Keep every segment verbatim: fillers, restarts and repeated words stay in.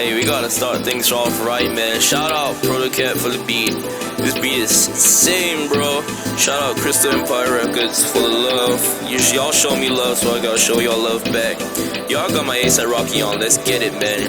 Hey, we gotta start things off right, man. Shout out Protocat for the beat. This beat is insane, bro. Shout out Crystal Empire Records for the love. You, y'all show me love, so I gotta show y'all love back. Y'all got my A$AP Rocky on. Let's get it, man.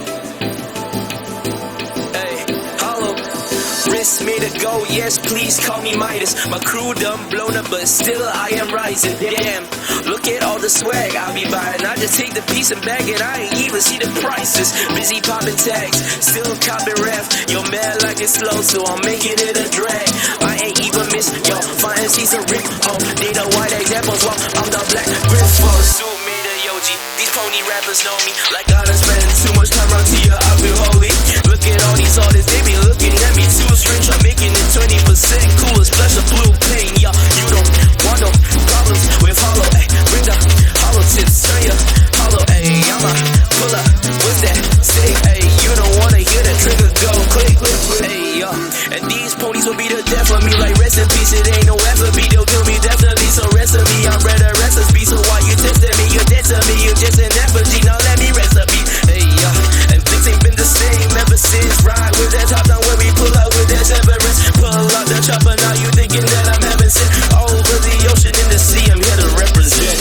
Wrist made a go, yes, please call me Midas. My crew done blown up, but still I am rising. Damn, look at all the swag I be buying. I just take the piece and bag it, I ain't even see the prices. Busy popping tags, still copping ref. Yo, man, like it's slow, so I'm making it a drag. I ain't even miss, yo, fine sees a rip. Oh, they the white examples, well, I'm the black grip. For suit made a Yoji, these pony rappers know me. Like I done spent too much time around here, I feel holy. Look at all these artists, they be looking at me too strange. I'm making it twenty percent cool, splash of blue pain. Yeah, you don't want no problems with hollow, ayy. Bring the hollow tips, turn ya hollow, ayy. I'ma pull up, what's that? Say, ayy, you don't wanna hear that trigger go click, click, click, ayy, yeah. And these ponies will be the death of me, like rest in peace. It ain't no ever be, they'll kill me definitely. So rest of me, I'm better rest of me. So why you testing me? You're dead to me, you're just an effigy. Now let me rest up, ayy, yeah. And things ain't been the same ever since. Ride with that top down when we pull up with that severance. Pull out the chopper, now you thinking that I'm having sin. Over the ocean in the sea, I'm here to represent.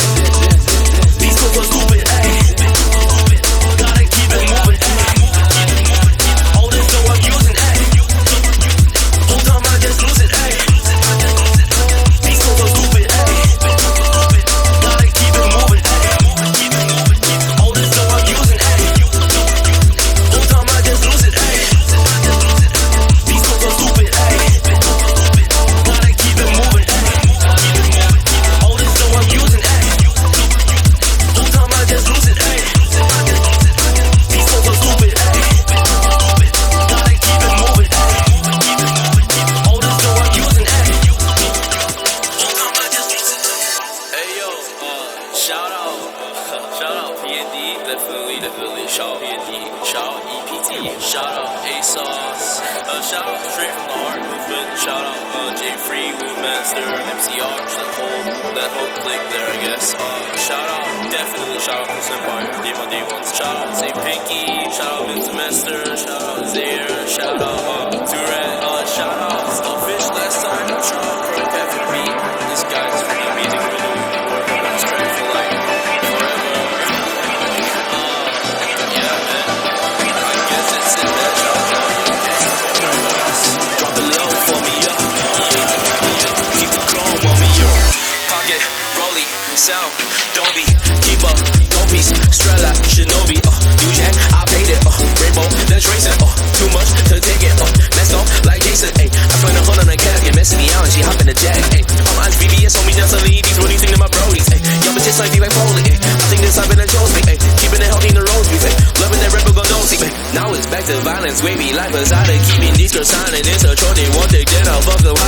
These fools are stupid, ayy. Gotta keep it moving, ayy. All this dough I'm using, ayy. Whole time I just lose it, ayy. These fools are stupid, ayy. Gotta keep it moving, ayy. All this dough I'm using, ayy. Whole time I just lose it, ayy. These fools are stupid, ayy. Gotta keep it moving, ayy. All this dough I'm using, ayy. Whole time I just lose it, ayy. These fools are stupid, ayy. Gotta keep it moving, ayy. All this dough I'm using, ayy. Whole time I just lose it, ayy. Hey yo, uh, shout out, shout out P N D, definitely, definitely. Shout out P N D, shout out E P T, shout out A$AP, uh, shout out Straight from the Heart Movement, shout out uh, J Free, Woodmaster, M C R, that whole, that whole clique there, I guess. Uh, shout out, definitely shout out Crystal Empire, day one, day one. Shout out Saint Pinky, shout out Vince Semester, shout out Zaire, shout out uh, Durant, uh, shout out Starfish last time, shout out Protocat for the beat. This guy's really amazing, really working on his track for like forever. Uh, yeah, man. I guess it's in there. Shout out to all you guys. Drop it low for me, yo. Keep the chrome on me, yo. Pocket, rolly, sound, don't be. Keep up, don't piece, Strela, Shinobi. Uh, you jack, I paid it. Uh, rainbow, the tracing. Uh, too much to take it. Uh, messed up like Jason. Ayy, I find a hold on a cat, get messing me out, and she hop in the jack. Ayy, I'm on B B S, on me just to lead these. What do you think to my brodies? Ayy, y'all bitches like me like Foley. Ayy, I think this I've been a chose me. Ayy, keeping it healthy in the rose beef. Ayy, loving that rebel go don't see. Ayy, now it's back to violence, wavy life aside of keeping these girls signing. It's a chore, they want to get out, fuck the